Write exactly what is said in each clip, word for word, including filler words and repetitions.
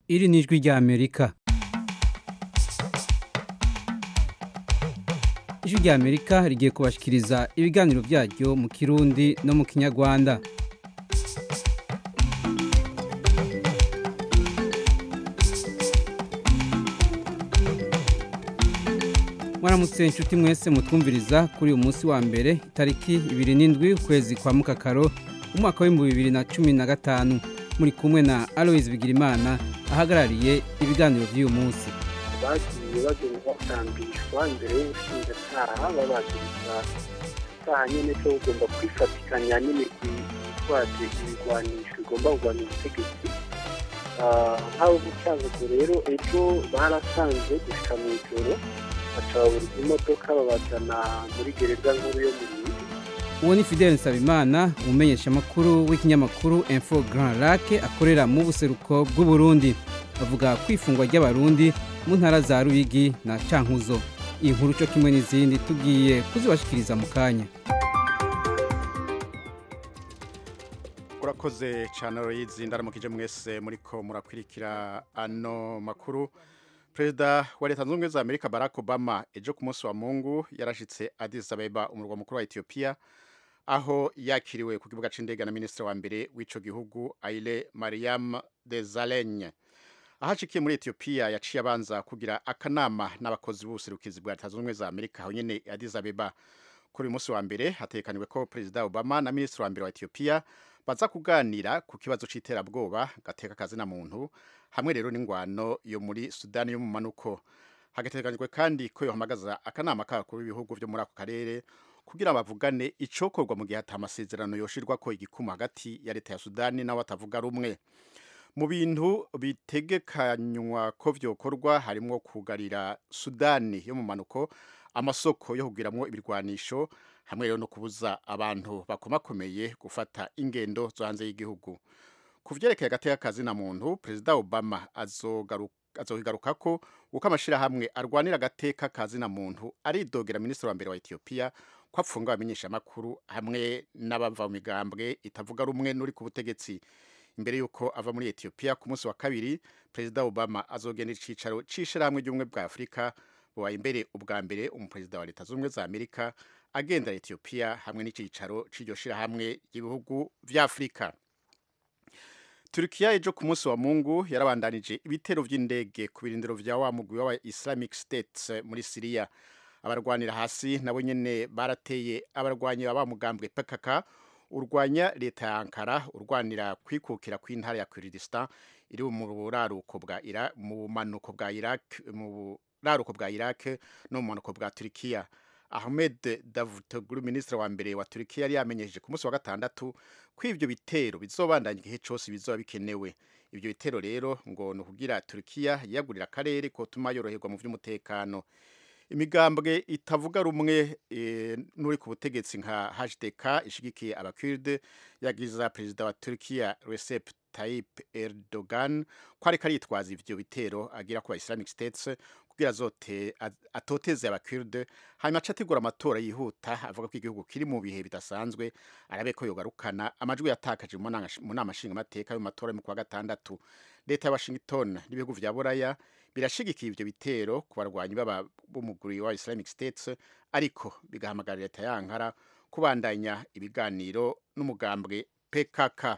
Iri ni ijwi rya Amerika. Ijwi rya Amerika rigiye kubashikiriza ibiganiro byaryo mu Kirundi no mu Kinyarwanda. Mwaramutse inshuti mwese mutwumviriza kuri uyu munsi wa mbere itariki ibiri n'indwi ukwezi kwa Mukakaro umwaka w'ibihumbi bibiri na cumi na gatanu. Muri kumwe na Aloise Bigirimana ahagarariye ibiganiro by'uyu munsi. Bagiye bagenda batambishwa imbere y'ubushinjacyaha babashiriza icyaha nyine cyo ugomba kwifatikanya n'imirwi itwaje ibigwanisho igomba kugwanya ubutegetsi. Nk'abo gucyazo rero ejo barasanze gushika mu ijoro bacabura imodoka babajana muri gereza nkuru yo mu Burundi. Uwo ni Fidel Nsabimana umumenyesha makuru w'ikinyamakuru Info Grand Lac akorera mu buseruko bw'u Burundi. Avuga kwifungwa ry'abarundi mu ntara za Ruyigi na Cankuzo. Iyi nkuru cyo kimwe n'izindi tugiye kuzibashikiriza mu kanya. Urakoze cyane Aloise, ndaramukije mwese muriko murakwirikira ano makuru. Perezida wa Leta Zunze Ubumwe za Amerika Barack Obama ejo ku munsi wa Mungu yarashitse Addis Ababa umurwa mukuru wa Ethiopia, aho yakiriwe ku kibuga c'indege na ministre wa mbere w'ico gihugu Haile Mariam Desalegn. Ahashikiye muri Ethiopia yaciye abanza kugira akanama n'abakozi b'ubuserukizi bwa Leta Zunze Ubumwe za Amerika aho nyene Addis Ababa. Kuri uyu munsi wa mbere hatekaniwe ko Perezida Obama na ministre wa mbere wa Ethiopia baza kuganira ku kibazo c'iterabwoba gateka kazi na muntu hamwe rero n'ingwano yo muri Sudani yo mu manuko. Hagateganijwe kandi ko yohamagaza akanama k'abakuru b'ibihugu byo muri ako karere kugira bavugane icokorwa mu gihe atamasezerano yoshirwa ko igikuma hagati ya leta ya Sudani nawe atavuga rumwe. Mu bintu bitegekanywa ko vyokorwa harimo kugarira Sudani yo mu manuko amasoko yo kugiramwo ibirwanisho hamwe rero no kubuza abantu bakomakomeye gufata ingendo zo hanze y'igihugu. Kuvyerekeye agateka kazi na muntu, Perezida Obama azogaruka azohigaruka ko uko amashira hamwe arwanira agateka kazi na muntu aridogera ministre wa mbere wa Ethiopia ko apfunga abamenyesha makuru hamwe n'abava mu migambwe itavuga rumwe nuri ku butegetsi. Imbere yuko ava muri Ethiopia ku munsi wa kabiri, Perezida Obama azogenda icicaro c'ishira hamwe ry'umwe bwa Afrika bo imbere ubwa mbere umuperezida wa Leta Zunze Ubumwe za Amerika agenda Ethiopia hamwe n'icicaro c'iryo shira hamwe y'ibihugu vya Afrika. Turkiya ejo ku munsi wa Mungu yarabandanije ibitero vy'indege ku birindiro vya wa mugwi wa Islamic State muri Syria. Abarwanira hasi nabo nyene barateye abarwanyi baba mugambwe P K K urwanya leta ya Ankara urwanira kwikukira kw'intara ya Kurdistan iri mu buraruko bwa Iraq mu manuko bwa Iraq mu buraruko bwa Iraq no mu manuko bwa Turkiya. Ahmed Davutoglu ministre wa mbere wa Turkiya yari yamenyesheje ku munsi wa gatandatu ko ivyo bitero bizobandanya igihe cyose bizoba bikenewe. Ivyo bitero rero ngo no kugira Turkiya yagurira akarere ko tuma yoroherwa mu vy'umutekano. Imigambwe itavuga rumwe e, nuri ku butegetsi nka H D K ishigikiye abakurde yagiza perezida wa Turkiya Recep Tayyip Erdogan ko ariko aritwaza ivyo bitero agira ku Islamic States kugira zote atoteze abakurde hanyuma acategura amatora yihuta avuga ko igihugu kiri mu bihe bidasanzwe arabe ko yogarukana amajwi yatakaje mu nama nshinga amateka yo matora mu kwa gatandatu. Leta ya Washington n'ibihugu vya Buraya birashigikiye ivyo bitero ku barwanyi baba b'umuguri wa Islamic States, ariko bigahamagarira leta ya Ankara kubandanya ibiganiro n'umugambwe P K K.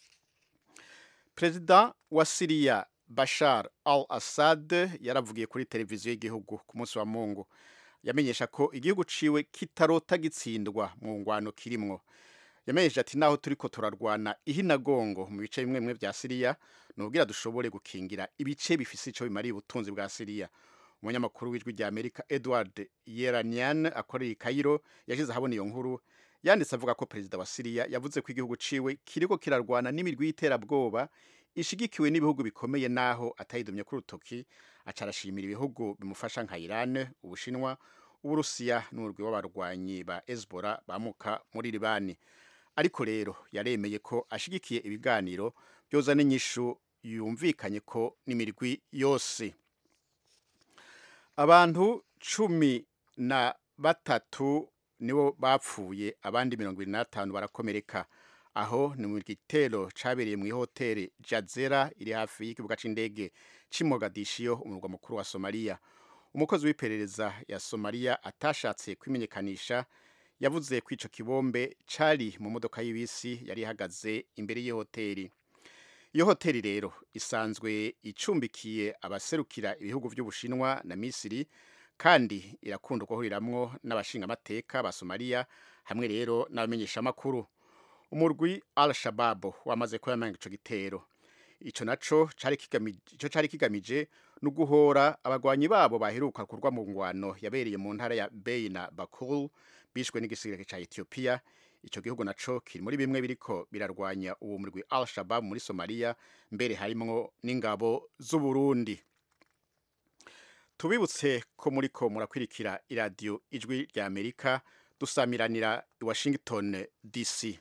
Perezida wa Syria Bashar al-Assad yaravugiye kuri televiziyo y'igihugu ku munsi wa Mungu. Yamenyesha ko igihugu ciwe kitarota gitsindwa mu ngwano kirimwo. Yamenyesha ati naho turiko turarwana ihinagongo mu bice bimwe bimwe vya Syria nugira dushobore gukingira ibice bifise ico bimariye ubutunzi bwa Syria. Umunyamakuru w'ijwi rya Amerika Edward Yeranian akorera i Cairo yashize ahabona iyo nkuru yanditse avuga ko perezida wa Syria yavuze ko igihugu ciwe kiriko kirarwana n'imirwi y'iterabwoba ishigikiwe n'ibihugu bikomeye naho atayidumye ku rutoki. Acarashimira ibihugu bimufasha nka Iran, Ubushinwa, Uburusiya n'urwi w'abarwanyi ba Hezbollah bamuka muri Libani. Ariko rero yaremeye ko ashigikiye ibiganiro byoza n'inyishu yumvikanye ko n'imirwi yose. Abantu cumi na batatu nibo bapfuye abandi mirongo irindwi na batanu barakomereka. aho ni mu gitero cabereye mu hoteli Jazera iri hafi y'ikibuga c'indege c'i Mogadiscio umurwa mukuru wa Somalia. Umukozi w'iperereza ya Somalia atashatse kwimenyekanisha yavuze ko ico kibombe cari mu modoka y'ibisi yari ihagaze imbere y'iyo hoteli. Iyo hoteli rero isanzwe icumbikiye abaserukira ibihugu vy'Ubushinwa na Misiri kandi irakunda guhuriramwo n'abashingamateka ba Somalia hamwe rero n'abamenyesha makuru. Umurwi Al-Shabaab wamaze kuyamanga ico gitero. Ico naco cari kigamije ico cari kigamije no guhora abagwanyi babo baheruka kurwa mu ngwano yabereye mu ntara ya Beina Bakul bishwe n'igisirikare ca Ethiopia. Ico gihugu naco kiri muri bimwe biriko birarwanya uwo murwi Al-Shabaab muri Somalia, mbere harimwo n'ingabo z'u Burundi. Tubibutse ko muriko murakwirikira iradio Ijwi rya Amerika dusamiranira i Washington D C.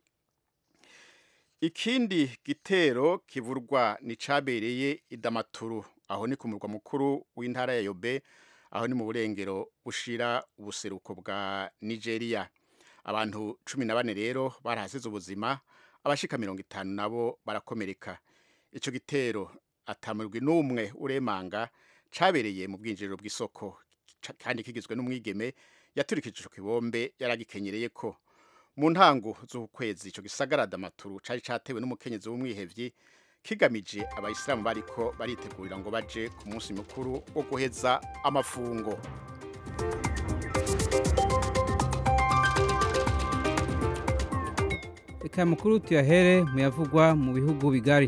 Ikindi gitero kivurwa ni cabereye i Damaturu, aho ni ku murwa mukuru w'intara ya Yobe, aho ni mu burengero bushira ubuseruko bwa Nigeria. Abantu cumi na bane rero barahasize ubuzima, abashika mirongo itanu nabo barakomereka. Ico gitero atamurwi n'umwe uremanga cabereye mu bwinjiriro bw'isoko kandi kigizwe n'umwigeme yaturikije ico kibombe yaragikenyereye ko. Mu ntango z'ukwezi ico gisagara Damaturu cari catewe n'umukenyezi w'umwihevyi kigamije abayisilamu bariko baritegurira ngo baje ku munsi mukuru wo guheza amafungo. Eka mukuru tuyahere muyavugwa mu bihugu bigari.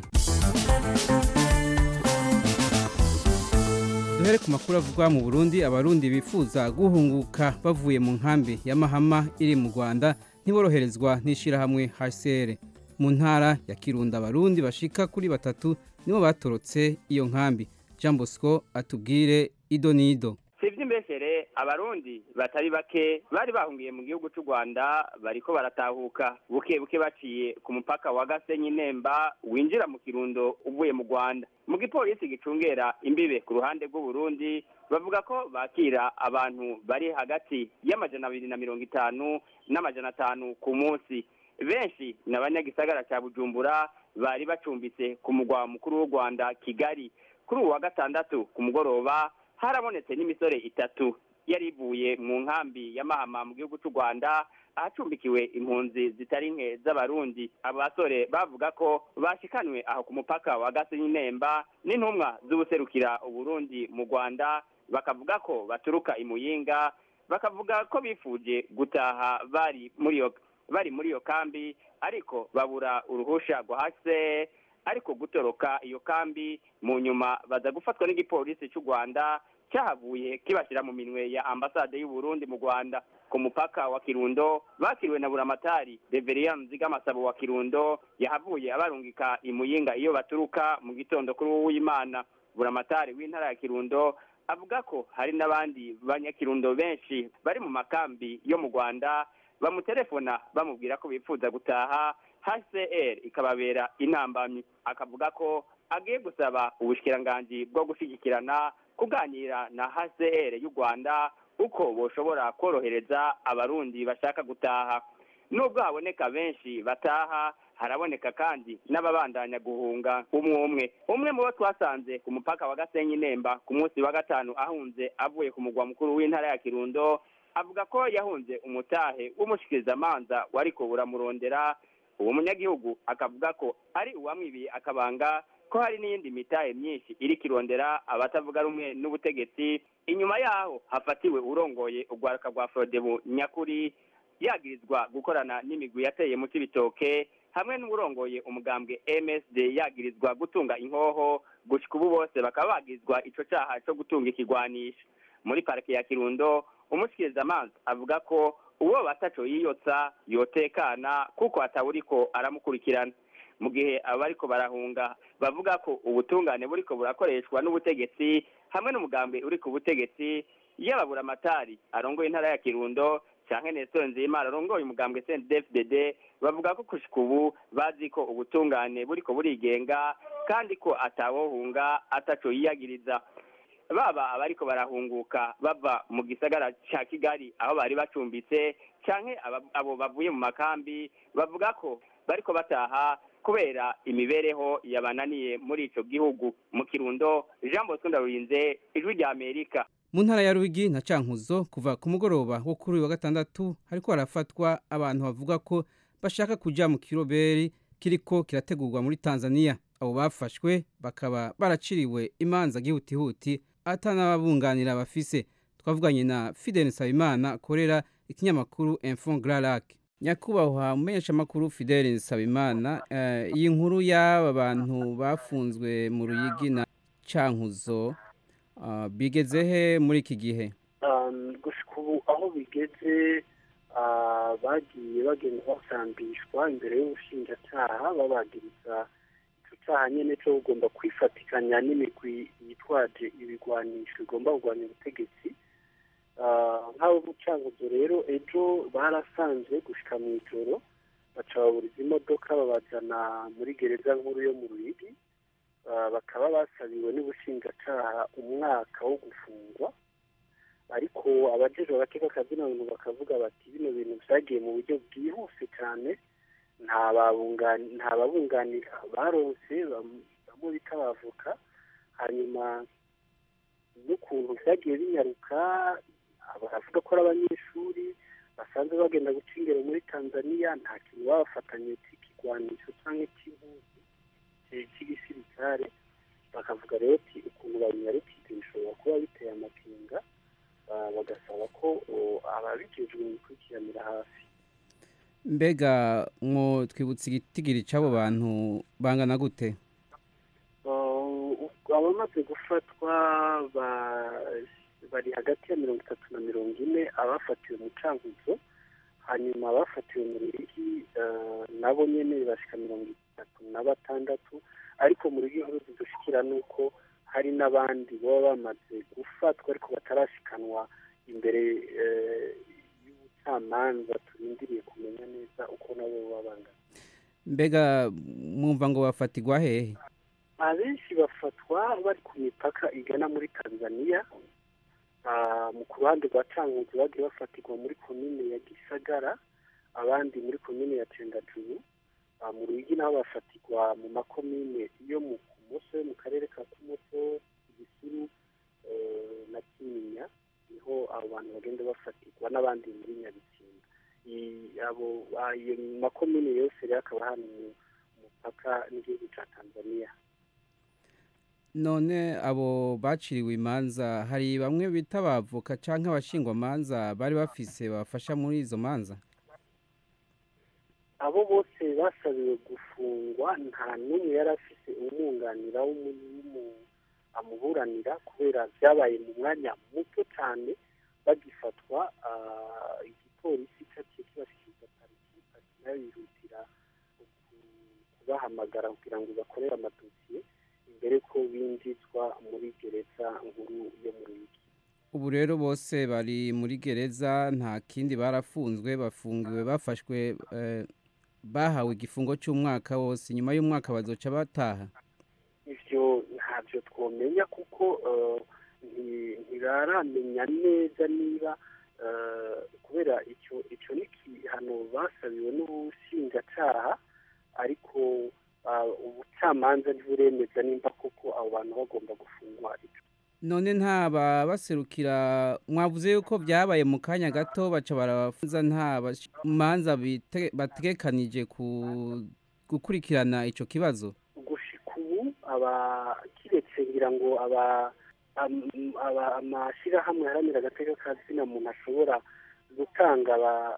Duhere ku makuru avugwa mu Burundi. Abarundi bifuza guhunguka bavuye mu nkambi ya Mahama iri mu Rwanda ntiboroherezwa n'ishirahamwe H C R. Mu ntara ya Kirundo abarundi bashika kuri batatu nibo batorotse iyo nkambi. Jean Bosco atubwire ido nido. Sivyo mbeshere abarundi batari bake bari bahungiye mu gihugu cy'u Rwanda bariko baratahuka buke buke baciye ku mupaka wa Gasenyi Nemba winjira mu Kirundo uvuye mu Rwanda. Mu gipolisi gicungera imbibe ku ruhande rw'u Burundi bavuga ko bakira abantu bari hagati y'amajana abiri na mirongo itanu n'amajana atanu ku munsi. Benshi n'abanyagisagara ca Bujumbura bari bacumbitse ku mugwa mukuru w'u Rwanda Kigali. Kuri uwa gatandatu ku mugoroba harabonetse n'imisore itatu yari ivuye mu nkambi ya Mahama mu gihugu cy'u Rwanda ahacumbikiwe impunzi zitari nke z'abarundi. Abo basore bavuga ko bashikanwe aho ku mupaka wa Gasenyi Nemba n'intumwa z'ubuserukira Uburundi mu Rwanda, bakavuga ko baturuka imuyinga, bakavuga ko bifuje gutaha bari muri yo bari muri yo kambi ariko babura uruhusha rwa H C R, ariko gutoroka iyo kambi mu nyuma baza gufatwa n'igipolisi cy'u Rwanda cyahavuye kibashira mu minwe ya ambasade y'u Burundi mu Rwanda. Ku mupaka wa Kirundo bakiriwe na Buramatari Reverien Nzigamasabo wa Kirundo yahavuye abarungika imuyinga iyo baturuka mu gitondo kuri uw'Imana. Buramatari w'intara ya Kirundo avuga ko hari n'abandi banyakirundo benshi bari mu makambi yo mu Rwanda bamutelefona bamubwira ko bifuza gutaha, H C R ikababera intambamyi. Akavuga ko agiye gusaba ubushikiranganje bwo gushigikirana kuganira na H C R y'u Rwanda uko boshobora korohereza abarundi bashaka gutaha. Nubwo haboneka benshi bataha, haraboneka kandi n'ababandanya guhunga umwe umwe. Umwe mu bo twasanze ku mupaka wa Gasenyi Nemba ku munsi wa gatanu ahunze avuye ku mugwa mukuru w'intara ya Kirundo avuga ko yahunze umutahe w'umushikirizamanza wariko buramurondera. Uwo munyagihugu akavuga ko ari uwamwibiye akabanga ko hari n'iyindi mitahe myinshi iri kirondera abatavuga rumwe n'ubutegetsi. Inyuma yaho hafatiwe urongoye urwaruka rwa Frodebu Nyakuri yagirizwa gukorana n'imigwi yateye mu Cibitoke, hamwe n'urongoye umugambwe M S D yagirizwa gutunga inkoho. Gushika ubu bose bakaba bagizwa ico caha cyo gutunga ikigwanisha. Muri parike ya Kirundo umushikirizamanza avuga ko uwo bataco yiyotsa yotekana kuko atawuriko aramukurikirana. Mu gihe abariko barahunga bavuga ko ubutungane buriko burakoreshwa n'ubutegetsi hamwe n'umugambi uri ku butegetsi, yababura amatari arongoye intara ya Kirundo canke Nestor Nzimana arongoye umugambwe C N D D F D D bavuga ko kushika ubu bazi ko ubutungane buriko burigenga kandi ko atawohunga ataco yiyagiriza. Baba abariko barahunguka bava mu gisagara ca Kigali aho bari bacumbitse canke abo bavuye mu makambi bavuga ko bariko bataha kubera imibereho yabananiye muri ico gihugu. Mu Kirundo, Jean Bosco Ndarurinze, Ijwi rya Amerika. Mu ntara ya Ruyigi na Cankuzo kuva ku mugoroba wo kuri uyu wa gatandatu hariko harafatwa abantu bavuga ko bashaka kuja mu kiroberi kiriko kirategurwa muri Tanzania. Abo bafashwe bakaba baraciriwe imanza gihutihuti atanababunganira bafise. Twavuganye na Fidel Nsabimana akorera ikinyamakuru Info Grand Lac. Nyakubahwa umenyesha makuru Fidel Nsabimana, iyi uh, nkuru y'aba bantu bafunzwe mu Ruyigi na Cankuzo uh, bigeze he muri iki gihe? Um, gushika ubu aho bigeze uh, bagiye bagenda basambishwa imbere y'ubushinjacyaha babagiriza ico cyaha nyene cyo ugomba kwifatikanya n'imigwi yitwaje ibigwanisho igomba kugwanya ubutegetsi. nk'abo Cankuzo rero ejo barasanze gushika mu ijoro baca baburiza imodoka babajana muri gereza nkuru yo mu Ruyigi, bakaba basabiwe n'ubushinjacyaha umwaka wo gufungwa, ariko abajejwe agateka kazina ngo bakavuga bati bino bintu vyagiye mu buryo bwihuse cyane, nta babunganira baronse bamwe bita bavoka, hanyuma n'ukuntu vyagiye binyaruka baravuga ko ari abanyeshuri basanzwe bagenda guca ingero muri Tanzania, nta kintu babafatanye c'ikigwanisho canke c'impuzu c'igisirikare, bakavuga rero ati ukuntu babinyarukije bishobora kuba biteye amakenga, bagasaba ko ababijejwe bikurikiranira hafi. Mbega mwo twibutse igitigiri c'abo bantu bangana gute? Abamaze gufatwa bari hagati ya mirongo itatu na mirongo ine, abafatiwe mu Cankuzo, hanyuma abafatiwe mu Ruyigi nabo nyene bashika mirongo itatu na batandatu, ariko mu Ruyigi nkuru zidushikira nuko hari n'abandi baba bamaze gufatwa ariko batarashikanwa imbere y'ubucamanza, turindiriye kumenya neza uko nabo babangana. Mbega mwumva ngo bafatirwa hehe? Abenshi bafatwa bari ku mipaka igana muri Tanzania, mu kuruhande rwa Cankuzo bagiye bafatirwa muri komine ya Gisagara, abandi muri komine ya Cendajuru, mu Ruyigi naho bafatirwa mu makomine yo mu Kumoso, mu karere ka Kumoso, Gisuru na Kinyinya, niho abo bantu bagenda bafatirwa, n'abandi muri Nyabitsinda. Abo ayo makomine yose rero akaba hano mu mupaka n'igihugu ca Tanzania. None abo baciriwe imanza hari bamwe bita bavoka canke abashingwa manza bari bafise bafasha muri izo manza? Abo bose basabiwe gufungwa, nta n'umwe yari afise umwunganira amuburanira kubera vyabaye mu mwanya muto cyane bagifatwa. Igipolisi cyaciye kibashikiriza pariki, pariki nayo yihutira kubahamagara kugira ngo bakorere amadosiye imbere ko binjizwa muri gereza nkuru yo mu Ruyigi. Ubu rero bose bari muri gereza, nta kindi barafunzwe, bafungiwe bafashwe, eh, bahawe igifungo cy'umwaka wose, nyuma y'umwaka bazoca bataha. Ivyo ntavyo twomenya kuko ntiraramenya neza niba kubera icyo icyo ni igihano basabiwe n'ubushinjacyaha, ariko ubucamanza ntiburemeza nimba koko abo bantu bagomba gufungwa. None ntaba baserukira, mwavuze yuko byabaye mu kanya gato baca barabafunza, nta manza bategekanije gukurikirana ico kibazo? Gushika ubu abakiretse ngira ngo aba amashirahamwe haranira agateka kazina muntu ashobora gutanga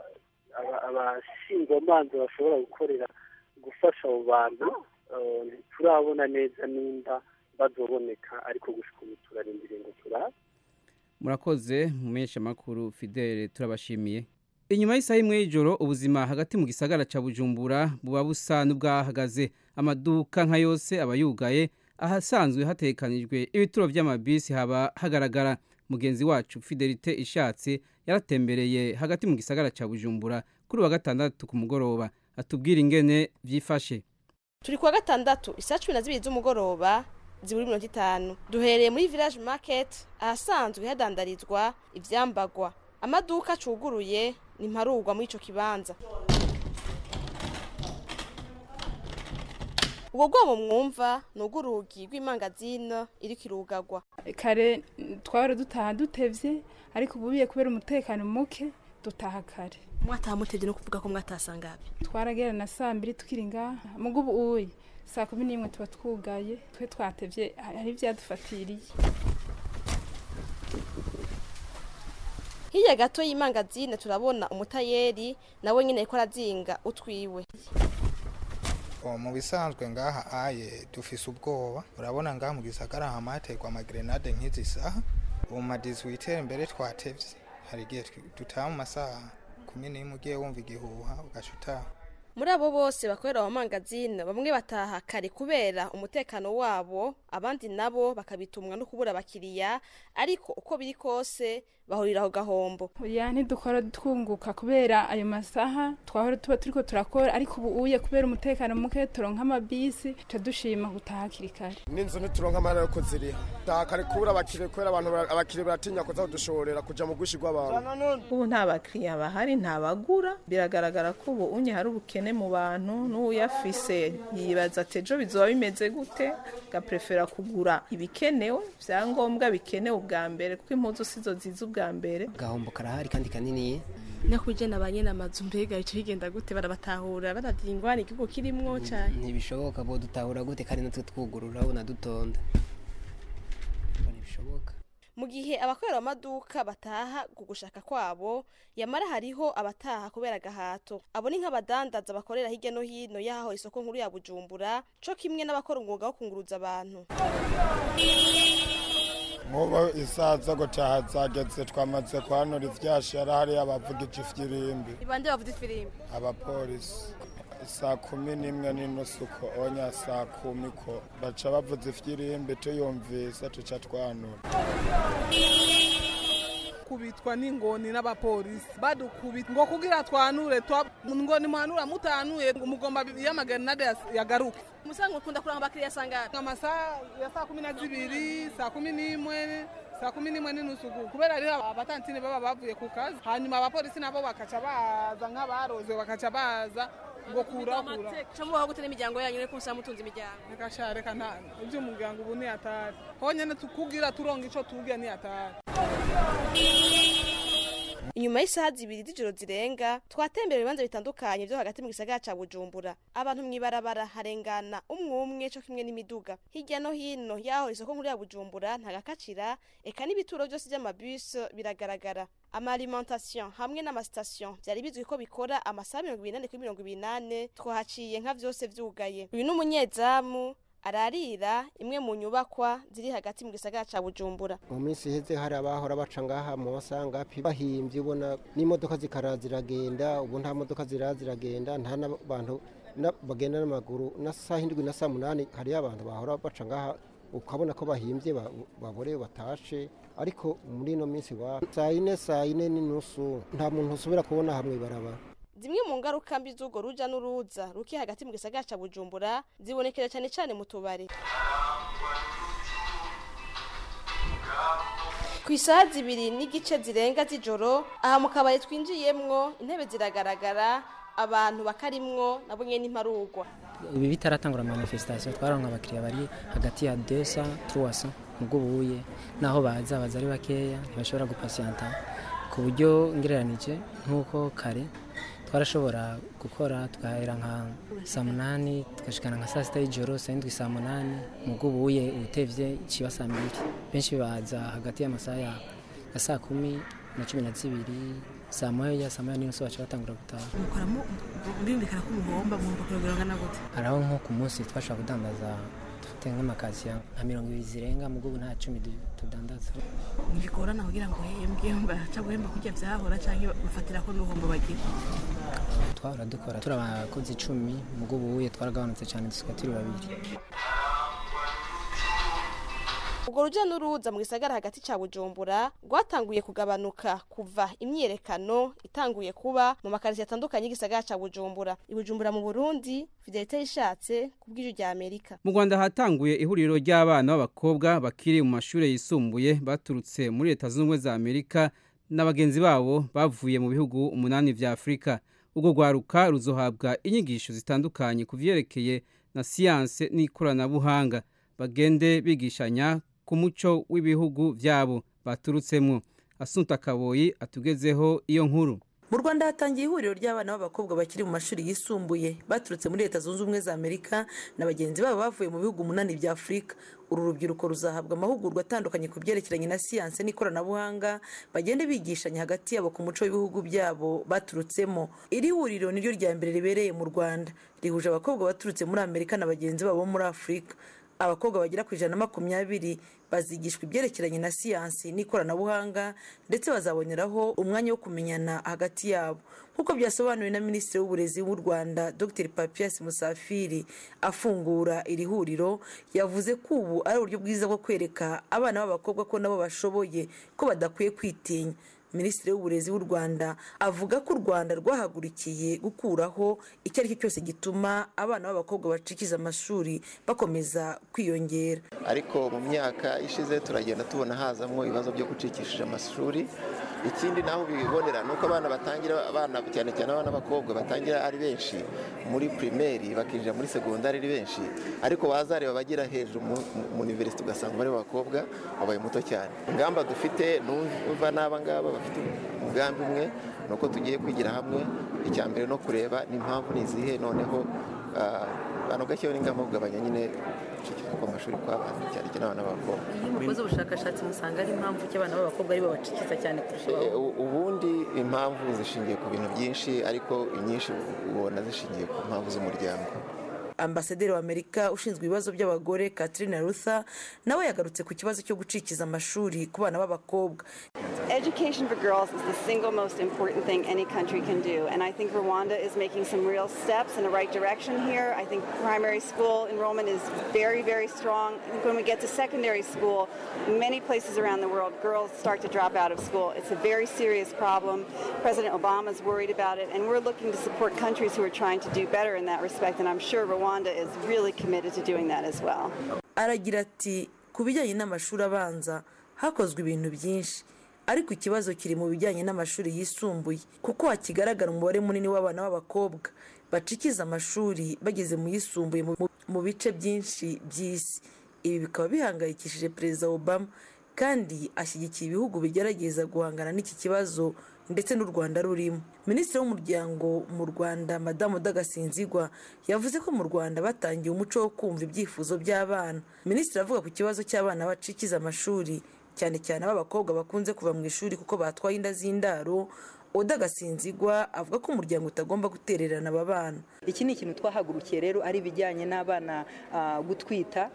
abashingwamanza bashobora gukorera gufasha abo bantu, turabona neza nimba bazoboneka, ariko gushika ubu turarindiriye ngo turabe. Murakoze mumenyesha makuru Fidel, turabashimiye. Inyuma y'isaha imwe y'ijoro ubuzima hagati mu gisagara ca Bujumbura buba busa n'ubwahagaze, amaduka nka yose abayugaye, ahasanzwe hatekanijwe ibituro vy'amabisi haba hagaragara. Mugenzi wacu Fidelite Ishatse yaratembereye hagati mu gisagara ca Bujumbura kuri wa gatandatu ku mugoroba, atubwira ingene vyifashe. Turi kwa gatandatu isaa cumi na zibiri z'umugoroba ziburi mirongo itanu, duhereye muri Village Market ahasanzwe hadandarizwa ivyambagwa. Amaduka cuguruye nimparugwa muri ico kibanza. ubwo bwo mwumva nugo urugi rw'imangazino iri kirugagwa kare twari dutaha dutevye ariko ububiye kubera umutekano muke dutaha kare mwataha mutevye no kuvuga ko mwatasangabe twaragera na saa mbiri tukiri ngaha mugo ubu uyi saa kumi n'imwe tuba twugaye twe twatevye hari ivyadufatiriye. Hirya gato y'imangazine turabona umutayeri nawe nyine ariko arazinga utwiwe. Mu bisanzwe ngaha aye dufise ubwoba urabona ngaha mu gisagara hamaterwa ama grenade nk'izi saha ubu ma dix-huit mbere twatevye hari igihe dutaha mu masaha kumi n'imwe ugiye wumva igihuha ugashuta. Muri abo bose bakorera mu mangazine bamwe bataha kare kubera umutekano wabo abandi nabo bakabitumwa no kubura abakiriya ariko uko biri kose bahurira aho gahombo. Oya ntidukora twunguka kubera ayo masaha twahora tuba turiko turakora ariko ubu uye kubera umutekano muke turonka amabisi tudushima gutaha kirikare. N'inzu nituronka amara yo kuziriha. Takare kubura abakire kubera abantu abakire baratinya kuza kudushorera kuja mu gushi rw'abantu. Ubu nta bakiriya bahari nta bagura biragaragara ko ubu unye hari ubukene mu bantu n'uyafise yibaza tejo bizoba bimeze gute gaprefera kugura ibikenewe vyangombwa bikenewe ubwa mbere kuko impuzu sizo ziza ubwa mbere gahombo karahari kandi kanini nakuje nabanye namazu mbega ico bigenda gute barabatahura baravyingwana igihugu kirimwo cyane ntibishoboka bo dutahura gute kandi natwe twugurura una dutonda ntibishoboka. Mu gihe abakorera amaduka bataha gugushaka kwabo yamara hariho abataha kubera gahato abo ni nk'abadandaza bakorera hirya no hino yaho isoko nkuru ya Bujumbura co kimwe n'abakora umwuga wo kunguruza abantu. Mubo isaza gutaha zageze twamaze kwanura ivyashara hari abavuga ifirimbi. Ibande bavuga ifirimbi. Abapolisi saa kumi n'imwe n'inusu ko onya saa kumi ko baca bavuza ifirimbi tuyumvise tuca twanura. Kubitwa n'ingoni n'abapolisi badukubita ngo kugira twanure ngo ni mwanura mutanuye umugomba y'amagana yagaruka. Musango ukunda kuranga bakiriya sangara amasaha ya saa kumi na zibiri saa kumi n'imwe saa kumi n'imwe n'inusu kubera ari abatantine baba bavuye ku kazi hanyuma abapolisi nabo bakaca baza nk'abaroze bakaca baza ngo kura kura cyo mubaho gute n'imiryango yanyu ne kunsa mutunze imiryango nakashareka nta ibyo umuryango ubu ni atari honyene tukugira turonga ico tugiye ni atari. Inyuma y'isaha zibiri z'ijoro zirenga twatembera ibibanza bitandukanye byo hagati mu gisagara ca Bujumbura abantu mwibarabara harengana umwe umwe cyo kimwe n'imiduga hirya no hino yaho isoko nkuru ya Bujumbura ntagakacira eka n'ibituro byose by'amabus biragaragara. Ama alimentation hamwe n'ama station byari bizwi ko bikora amasaha mirongo inani kuri mirongo inani twahaciye nka vyose vyugaye. Uyu n'umunyezamu ararira imwe mu nyubakwa ziri hagati mu gisagara ca Bujumbura. Mu minsi heze hari abahora baca ngaha mu basanga bahimvye ubona n'imodoka zikaraziragenda ubu nta modoka ziraziragenda nta n'abantu bagenda n'amaguru na saa indwi na saa munani hari abantu bahora baca ngaha ukabona ko bahimvye babore batashe ariko muri no minsi wa saa ine saa ine n'inusu nta muntu usubira kubona hamwe barabara. Zimwe mu ngaruka mbi z'ugo ruja n'uruza ruki hagati mu gisagara ca Bujumbura zibonekera cyane cyane mu tubare. Ku isaha zibiri n'igice zirenga z'ijoro aha mu kabari twinjiyemwo intebe ziragaragara abantu bakarimwo nabo nyene imparugwa. Ibi bitaratangura manifestation twaronka abakiriya bari hagati ya deux cents trois cents mugo buye naho baza baza ari bakeya ntibashobora gupatienta ku buryo ngereranije nkuko kare twarashobora gukora tukahera nka saa munani tukashikana nka saa sita y'ijoro saa indwi saa munani mugo buye utevye ciba saa mbiri benshi baza hagati y'amasaha ya saa kumi na cumi na zibiri saa moya saa moya n'inusu baca batangura gutaha. Mukoramo birindikana ko umuhomba mu bakora ngana gute araho nko ku munsi twashaka kudandaza dufite nk'amakazi nka mirongo ibiri zirenga mugo nta cumi tudandaza. Nibigorana kugira ngo hembwe baca guhemba kujya vyahora canke bafatira ko n'uhombo bagira. Twahora dukora turi abakozi icumi mugo buye twaragabanutse cyane dusigaye turi babiri. Ubwo ruja n'uruza mu gisagara hagati ca Bujumbura rwatanguye kugabanuka kuva imyerekano itanguye kuba mu makarisi atandukanye y'igisagara ca Bujumbura. I Bujumbura mu Burundi Fidelite Ishatse kubw'ijwi rya Amerika. Mu Rwanda hatanguye ihuriro ry'abana b'abakobwa bakiri mu mashure yisumbuye baturutse muri Leta Zunze Ubumwe za Amerika n'abagenzi babo bavuye mu bihugu umunani vya Afrika. Ubwo gwaruka ruzohabwa inyigisho zitandukanye kuvyerekeye na siyanse n'ikoranabuhanga bagende bigishanya ku muco w'ibihugu vyabo baturutsemo. Asunta Kaboyi atugezeho iyo nkuru. Mu Rwanda hatangiye ihuriro ry'abana b'abakobwa bakiri mu mashuri yisumbuye baturutse muri Leta Zunze Ubumwe za Amerika na bagenzi babo bavuye mu bihugu umunani bya Afurika. Uru rubyiruko ruzahabwa amahugurwa atandukanye ku byerekeranye na siyanse n'ikoranabuhanga bagende bigishanya hagati yabo ku muco w'ibihugu byabo baturutsemo. Iri huriro niryo rya mbere ribereye mu Rwanda, rihuje abakobwa baturutse muri Amerika na bagenzi babo muri Afurika. Abakobwa bagera ku ijana na makumyabiri bazigishwa ibyerekeranye na siyansi n'ikoranabuhanga ndetse bazaboneraho umwanya wo kumenyana hagati yabo, nk'uko byasobanuwe na Minisitiri w'Uburezi w'u Rwanda Dr Papias Musafiri afungura iri huriro. Yavuze ko ubu ari uburyo bwiza bwo kwereka abana b'abakobwa ko nabo bashoboye, ko badakwiye kwitinya. Minisitiri w'Uburezi w'u Rwanda avuga ko u Rwanda rwahagurikiye gukuraho icyo ari cyo cyose gituma abana b'abakobwa bacikiza amashuri bakomeza kwiyongera. Ariko mu myaka ishize turagenda tubona hazamwo ibibazo byo gucikishije amashuri. Ikindi naho bibonera nuko abana batangira abana cyane cyane abana b'abakobwa batangira ari benshi muri primaire bakinjira muri secondary ari benshi, ariko bazareba bagira hejuru mu university ugasanga bari abakobwa babaye muto cyane. Ingamba dufite numva naba ngaba bafite umugambi umwe nuko tugiye kwigira hamwe, icyambere no kureba n'impamvu nizihe, noneho abantu gashyeho n'ingamba kugabanya nyine ku mashuri kw'abana cyane cyane abana b'abakobwa. Iyo mukoze ubushakashatsi musanga ari impamvu ki abana b'abakobwa ari bo bacikiza cyane kurusha abahungu? Ubundi impamvu zishingiye ku bintu byinshi, ariko inyinshi ubona zishingiye ku mpamvu z'umuryango. Ambasaderi wa Amerika ushinzwe ibibazo by'abagore Catherine Ruther nawe yagarutse ku kibazo cyo gucikiza amashuri ku bana b'abakobwa. Education for girls is the single most important thing any country can do, and I think Rwanda is making some real steps in the right direction here. I think primary school enrollment is very, very strong. I think when we get to secondary school, many places around the world, girls start to drop out of school. It's a very serious problem. President Obama is worried about it, and we're looking to support countries who are trying to do better in that respect, and I'm sure Rwanda is really committed to doing that as well. Aragira ati ku bijyanye n'amashuri abanza hakozwe ibintu byinshi, ariko ikibazo kiri mu bijyanye n'amashuri yisumbuye kuko hakigaragara umubare munini w'abana b'abakobwa bacikiza amashuri bageze mu yisumbuye mu bice byinshi by'isi. Ibi bikaba bihangayikishije Perezida Obama kandi ashyigikiye ibihugu bigerageza guhangana n'iki kibazo ndetse n'u Rwanda rurimo. Minisitiri w'umuryango mu Rwanda Madamu Dagasinzigwa yavuze ko mu Rwanda batangiye umuco wo kumva ibyifuzo by'abana. Minisitiri avuga ku kibazo cy'abana bacikiza amashuri cyane cyane ab'abakobwa bakunze kuva mu ishuri kuko batwaye inda z'indaro. Odagasinzigwa avuga ko umuryango utagomba gutererana aba bana. Iki ni ikintu twahagurukiye rero ari bijyanye n'abana uh, gutwita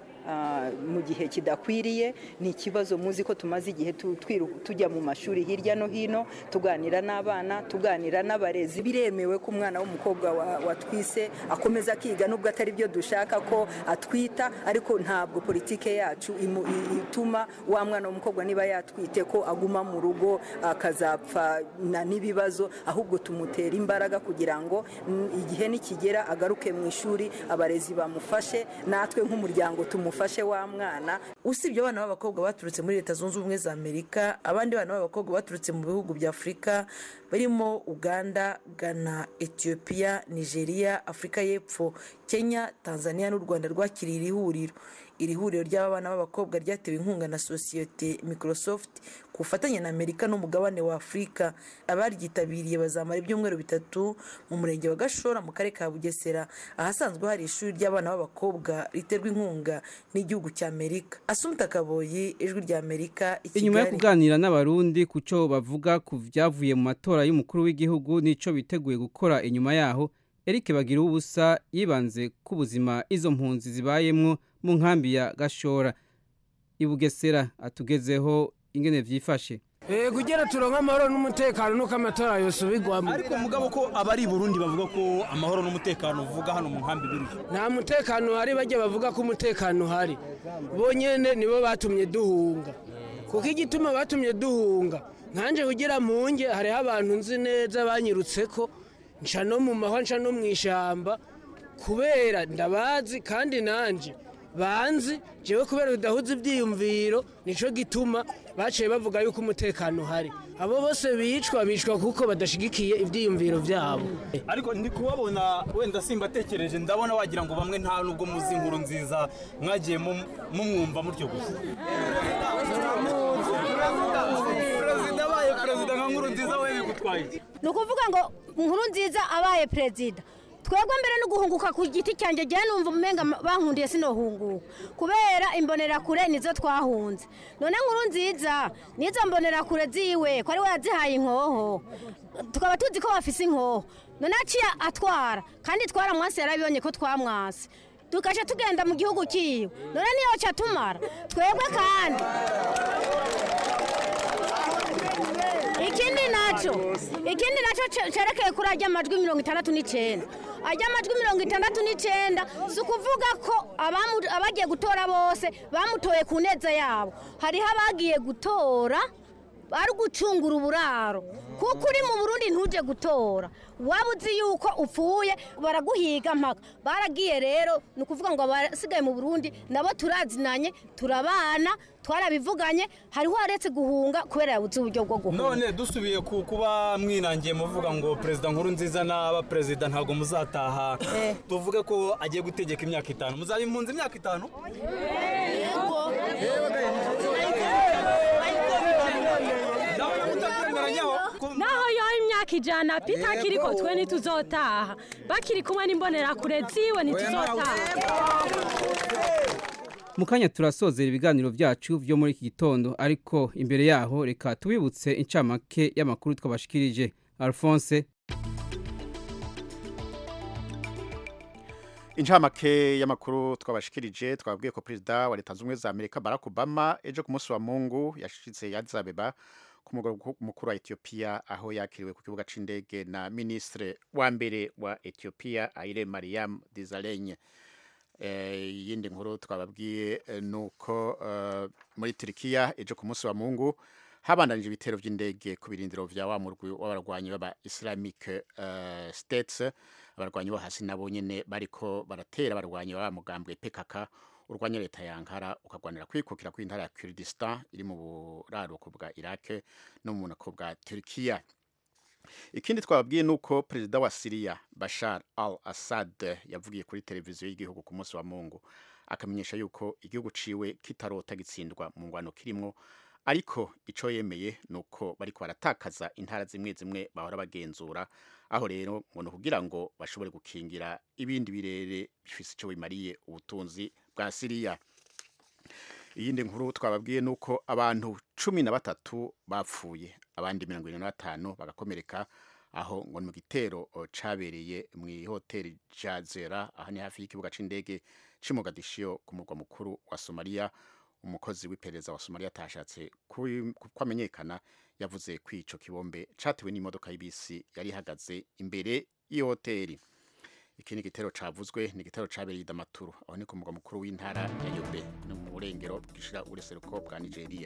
mu gihe kidakwiriye. Ni ikibazo muzi ko tumaze igihe tujya mu mashuri hirya no hino tuganira n'abana, tuganira n'abarezi. Biremewe ko umwana w'umukobwa watwise akomeza akiga nubwo atari byo dushaka ko atwita, ariko ntabwo politike yacu ituma wa mwana w'umukobwa niba yatwite ko aguma mu rugo akazapfa n'ibibazo, ahubwo tumutera imbaraga kugira ngo igihe nikigera agaruke mu ishuri, abarezi bamufashe, natwe nk'umuryango tumu ufashe wa mwana. Usibye abana b'abakobwa baturutse muri Leta Zunze Ubumwe za Amerika, abandi bana b'abakobwa baturutse mu bihugu bya Afurika barimo Uganda, Ghana, Ethiopia, Nigeria, Afurika y'Epfo, Kenya, Tanzania n'u Rwanda rwakiriye iri huriro. Iri huriro ry'abana b'abakobwa ryatewe inkunga na sosiyete Microsoft ku bufatanye na Amerika n'umugabane wa Afurika. Abaryitabiriye bazamara ibyumweru bitatu mu murenge wa Gashora mu karere ka Bugesera, ahasanzwe hari ishuri ry'abana b'abakobwa riterwa inkunga n'igihugu cya Amerika. Asumta Kaboyi, Ijwi rya Amerika, i Kigali. Inyuma yo kuganira n'abarundi ku cyo bavuga ku byavuye mu matora y'umukuru w'igihugu n'ico biteguye gukora inyuma yaho, Eric Bagiruwubusa yibanze ku buzima izo mpunzi zibayemwo mu nkambi ya Gashora i Bugesera. Atugezeho ingene vyifashe. Eh kugera turonka amahoro n'umutekano nuko amatora yose bigwamo. Ariko mugabo ko abari Burundi bavuga ko amahoro n'umutekano uvuga hano mu nkambi biri. Nta mutekano hari, bajye bavuga ko umutekano hari. Bonyene nibo batumye duhunga. Kuko igituma batumye duhunga, nkanje kugira mpunge hari abantu nzi neza banyirutseko nca no mu mahwa nca no mwishamba kubera ndabazi, kandi nanje banzi jewe kubera udahuza ivyiyumviro nico gituma baciye bavuga yuko umutekano uhari abo bose bicwa bicwa kuko badashigikiye ivyiyumviro vyabo ariko ndi kubabona wenda simbatekereje ndabona wagira ngo bamwe nta nubwo muzi inkuru nziza mwagiye mumwumva mutyo gusa perezida abaye perezida nka nkuru nziza wewe gutwaye ni ukuvuga ngo nkuru nziza abaye perezida twebwe mbere no guhunguka ku giti cyanjye jya numva umenga bankundiye sinohunguka kubera imbonera kure nizo twahunze none nkuru nziza nizo mbonera kure ziwe ko ari we yazihaye inkoho tukaba tuzi ko bafise inkoho none aciye atwara kandi twara mwasi yarabibonye ko twamwase tukaje tugenda mu gihugu kiwe none niyo cha tumara twebwe kandi ikindi naco ikindi naco cerekeye kuri ajya amajwi mirongo itandatu n'icenda ajya amajwi mirongo itandatu n'icenda si ukuvuga ko abagiye gutora bose bamutoye ku neza yabo hariho abagiye gutora bari gucungura uburaro kuko uri mu Burundi ntuje gutora waba uzi yuko upfuye baraguhiga mpaka baragiye rero ni ukuvuga ngo abasigaye mu Burundi nabo turazinanye turabana twarabivuganye hariho aretse guhunga kubera yabuze uburyo bwo guhunga none dusubiye ku kuba mwinangiye muvuga ngo perezida nkuru nziza n'aba perezida ntago muzataha tuvuge ko agiye gutegeka imyaka itanu muzaba impunzi imyaka itanu yego naho yoha imyaka ijana pita kiriko twe ntituzotaha bakiri kumwe n'imbonera kure ziwe ntituzotaha Mukanya turasozera ibiganiro byacu byo muri iki gitondo ariko imbere yaho reka tubibutse incamake y'amakuru twabashikirije Alphonse Incamake y'amakuru twabashikirije twabwiye ko president wa Leta Zunze za Amerika Barack Obama ejo ku munsi wa Mungu yashitse ya Addis Abeba ku mugwa mukuru wa Ethiopia aho yakiriwe ku kibuga c'indege na ministre wa mbere wa Ethiopia Haile Mariam Desalegn. Yindi nkuru twababwiye nuko muri Turkiya ejo ku munsi wa Mungu habandanije ibitero by'indege ku birindiro vya wa murwi w'abarwanyi baba Islamic States abarwanyi bo hasi nabo nyene bariko baratera abarwanyi baba mugambwe P K K urwanya leta ya Ankara ukagwanira kwikukira kw'intara ya Kurdistan iri mu buraruko bwa Iraq no mu bunako bwa Turkiya. Ikindi twababwiye nuko perezida wa Syria Bashar al-Assad yavugiye kuri televiziyo y'igihugu ku munsi wa Mungu akamenyesha yuko igihugu ciwe kitarota gitsindwa mu ngwano kirimwo ariko ico yemeye nuko bariko baratakaza intara zimwe zimwe bahora bagenzura aho rero ngo kugira ngo bashobore gukingira ibindi birere bifise ico bimariye ubutunzi bwa Syria. Iyindi nkuru twababwiye nuko abantu cumi na batatu bapfuye abandi mirongo ine na batanu bagakomereka aho ngo mu gitero cabereye mu hoteli Jazera aho ni hafi y'ikibuga c'indege ci Mogadiscio ku murwa mukuru wa Somalia. Umukozi w'iperereza wa Somalia atashatse kwamenyekana yavuze ko ico kibombe catewe n'imodoka y'ibisi yari ihagaze imbere y'iyo hoteli. Ikindi gitero cavuzwe ni gitero cabereye Damaturu aho ni ku murwa mukuru w'intara ya Yobe no mu burengero bwishira ureseruko bwa Nigeria.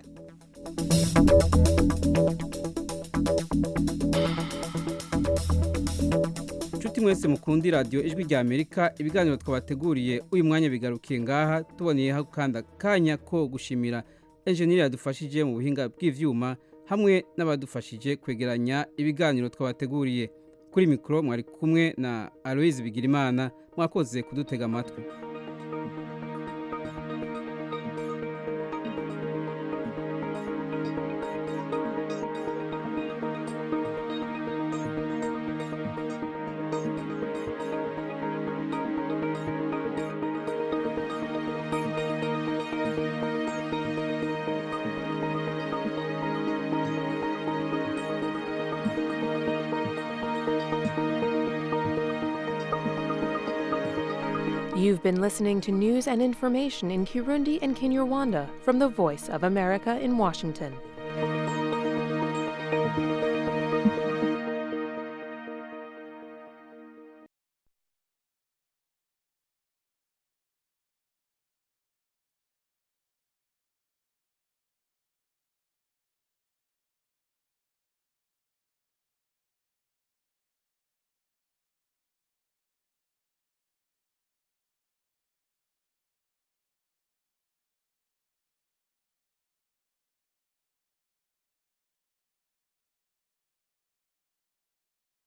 Chuti mwese mukundi radio ijwi rya Amerika ibiganiro twabateguriye uyu mwanya bigarukiye ngaha tuboneye hakanda kanya ko gushimira engineer yadufashije mu buhinga bw'ivyuma hamwe n'abadufashije kwegeranya ibiganiro twabateguriye. Kuri mikro mwari kumwe na Aloise Bigirimana mwakoze kudutega amatwi. You've been listening to news and information in Kirundi and Kinyarwanda from the Voice of America in Washington.